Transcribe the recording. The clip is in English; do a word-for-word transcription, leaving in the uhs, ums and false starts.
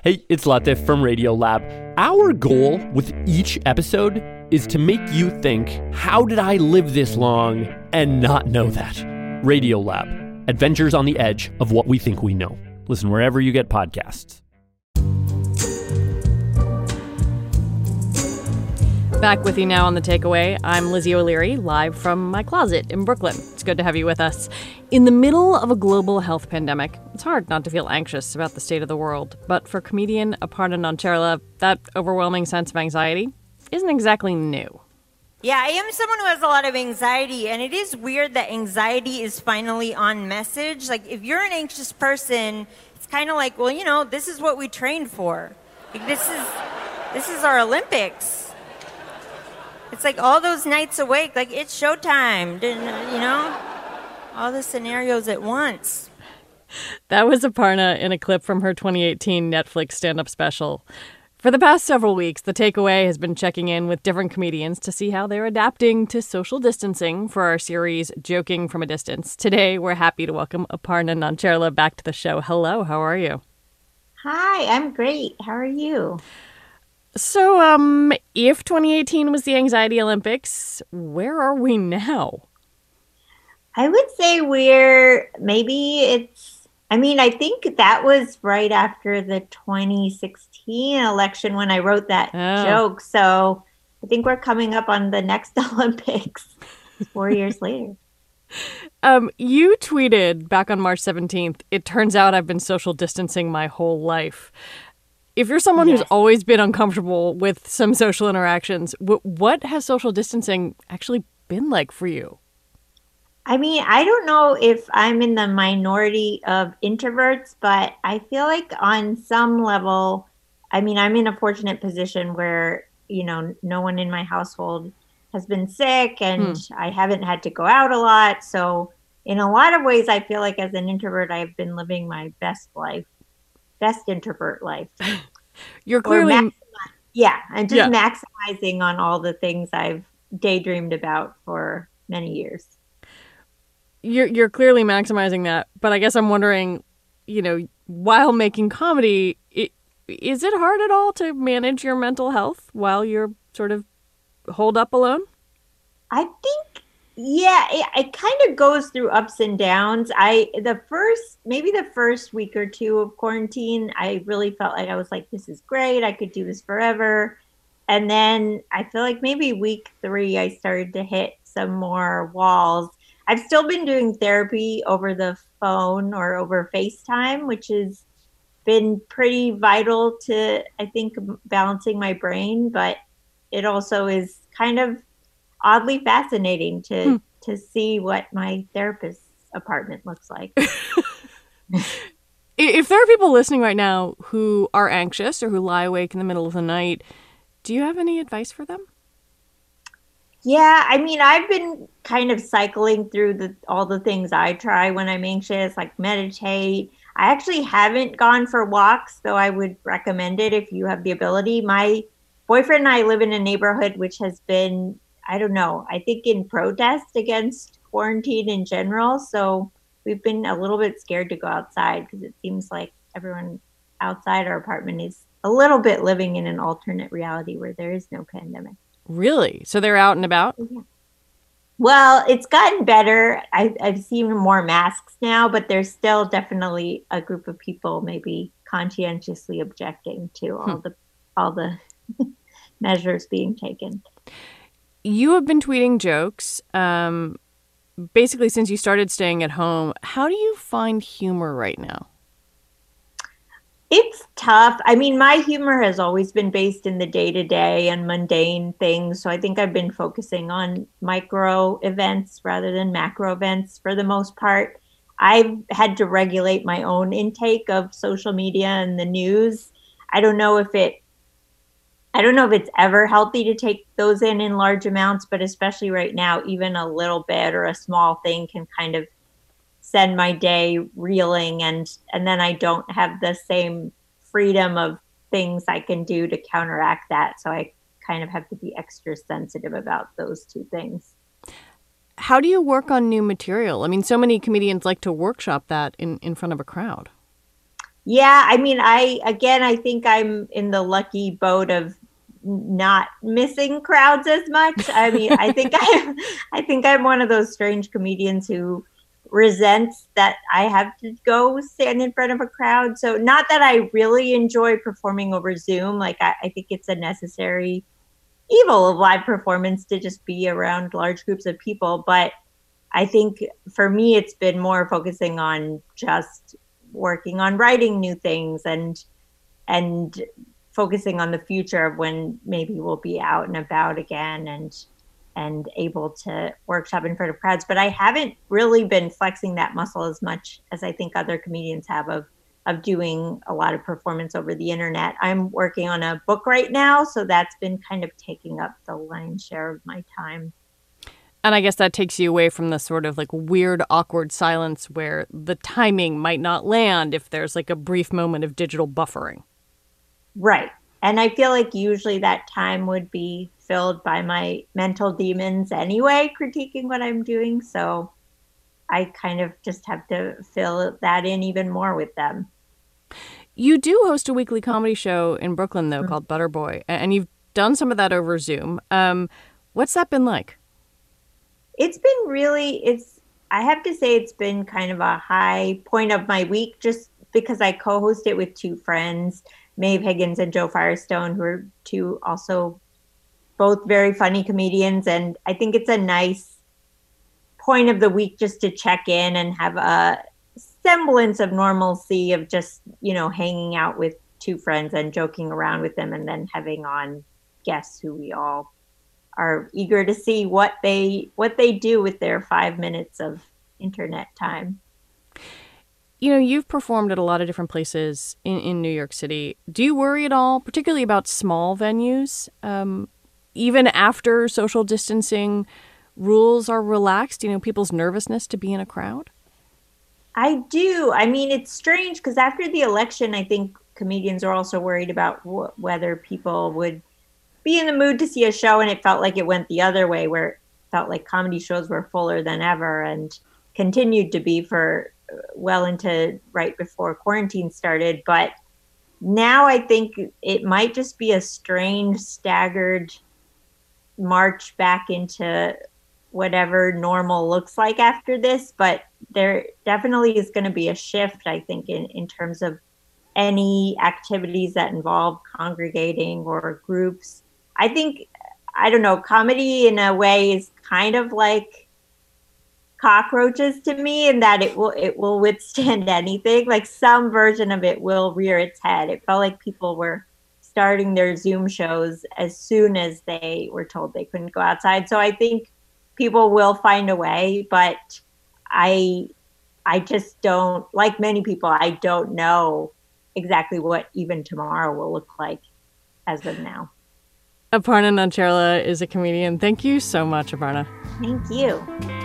Hey, it's Latif from Radiolab. Our goal with each episode is to make you think, how did I live this long and not know that? Radiolab, adventures on the edge of what we think we know. Listen wherever you get podcasts. Back with you now on The Takeaway. I'm Lizzie O'Leary, live from my closet in Brooklyn. It's good to have you with us. In the middle of a global health pandemic, it's hard not to feel anxious about the state of the world. But for comedian Aparna Nancherla, that overwhelming sense of anxiety isn't exactly new. Yeah, I am someone who has a lot of anxiety, and it is weird that anxiety is finally on message. Like, if you're an anxious person, it's kind of like, well, you know, this is what we trained for. Like, this is this is our Olympics. It's like all those nights awake, like it's showtime, you know? All the scenarios at once. That was Aparna in a clip from her twenty eighteen Netflix stand-up special. For the past several weeks, The Takeaway has been checking in with different comedians to see how they're adapting to social distancing for our series, Joking from a Distance. Today, we're happy to welcome Aparna Nancherla back to the show. Hello, how are you? Hi, I'm great. How are you? So, um, if twenty eighteen was the Anxiety Olympics, where are we now? I would say we're, maybe it's, I mean, I think that was right after the twenty sixteen election when I wrote that oh. joke. So I think we're coming up on the next Olympics four years later. Um, you tweeted back on March seventeenth, "It turns out I've been social distancing my whole life." If you're someone yes. who's always been uncomfortable with some social interactions, w- what has social distancing actually been like for you? I mean, I don't know if I'm in the minority of introverts, but I feel like on some level, I mean, I'm in a fortunate position where, you know, no one in my household has been sick and hmm. I haven't had to go out a lot. So in a lot of ways, I feel like as an introvert, I've been living my best life. Best introvert life. You're clearly... Maximi- yeah, I'm just yeah. maximizing on all the things I've daydreamed about for many years. You're, you're clearly maximizing that, but I guess I'm wondering, you know, while making comedy, it, is it hard at all to manage your mental health while you're sort of holed up alone? I think Yeah, it, it kind of goes through ups and downs. I the first maybe the first week or two of quarantine, I really felt like I was like, this is great. I could do this forever. And then I feel like maybe week three, I started to hit some more walls. I've still been doing therapy over the phone or over FaceTime, which has been pretty vital to, I think, balancing my brain. But it also is kind of oddly fascinating to hmm. to see what my therapist's apartment looks like. If there are people listening right now who are anxious or who lie awake in the middle of the night, do you have any advice for them? Yeah, I mean, I've been kind of cycling through the all the things I try when I'm anxious, like meditate. I actually haven't gone for walks, though I would recommend it if you have the ability. My boyfriend and I live in a neighborhood which has been, I don't know, I think in protest against quarantine in general. So we've been a little bit scared to go outside because it seems like everyone outside our apartment is a little bit living in an alternate reality where there is no pandemic. Really? So they're out and about? Yeah. Well, it's gotten better. I, I've seen more masks now, but there's still definitely a group of people maybe conscientiously objecting to all hmm. the all the measures being taken. You have been tweeting jokes um, basically since you started staying at home. How do you find humor right now? It's tough. I mean, my humor has always been based in the day-to-day and mundane things. So I think I've been focusing on micro events rather than macro events for the most part. I've had to regulate my own intake of social media and the news. I don't know if it I don't know if it's ever healthy to take those in in large amounts, but especially right now, even a little bit or a small thing can kind of send my day reeling, and and then I don't have the same freedom of things I can do to counteract that. So I kind of have to be extra sensitive about those two things. How do you work on new material? I mean, so many comedians like to workshop that in, in front of a crowd. Yeah, I mean, I, again, I think I'm in the lucky boat of not missing crowds as much. I mean, I think I, I think I'm one of those strange comedians who resents that I have to go stand in front of a crowd. So not that I really enjoy performing over Zoom. Like I, I think it's a necessary evil of live performance to just be around large groups of people. But I think for me, it's been more focusing on just working on writing new things and and focusing on the future of when maybe we'll be out and about again and and able to workshop in front of crowds. But I haven't really been flexing that muscle as much as I think other comedians have of of doing a lot of performance over the internet. I'm working on a book right now, so that's been kind of taking up the lion's share of my time. And I guess that takes you away from the sort of like weird, awkward silence where the timing might not land if there's like a brief moment of digital buffering. Right. And I feel like usually that time would be filled by my mental demons anyway, critiquing what I'm doing. So I kind of just have to fill that in even more with them. You do host a weekly comedy show in Brooklyn, though, mm-hmm. called Butterboy, and you've done some of that over Zoom. Um, what's that been like? It's been really, it's, I have to say it's been kind of a high point of my week just because I co-host it with two friends, Maeve Higgins and Joe Firestone, who are two also both very funny comedians. And I think it's a nice point of the week just to check in and have a semblance of normalcy of just, you know, hanging out with two friends and joking around with them and then having on guests who we all are eager to see what they what they do with their five minutes of internet time. You know, you've performed at a lot of different places in, in New York City. Do you worry at all, particularly about small venues, um, even after social distancing rules are relaxed, you know, people's nervousness to be in a crowd? I do. I mean, it's strange because after the election, I think comedians are also worried about wh- whether people would be in the mood to see a show, and it felt like it went the other way, where it felt like comedy shows were fuller than ever and continued to be for well into right before quarantine started. But now I think it might just be a strange, staggered march back into whatever normal looks like after this. But there definitely is going to be a shift, I think, in, in terms of any activities that involve congregating or groups. I think, I don't know, comedy in a way is kind of like cockroaches to me in that it will it will withstand anything. Like some version of it will rear its head. It felt like people were starting their Zoom shows as soon as they were told they couldn't go outside. So I think people will find a way, but I I just don't, like many people, I don't know exactly what even tomorrow will look like as of now. Aparna Nancherla is a comedian. Thank you so much, Aparna. Thank you.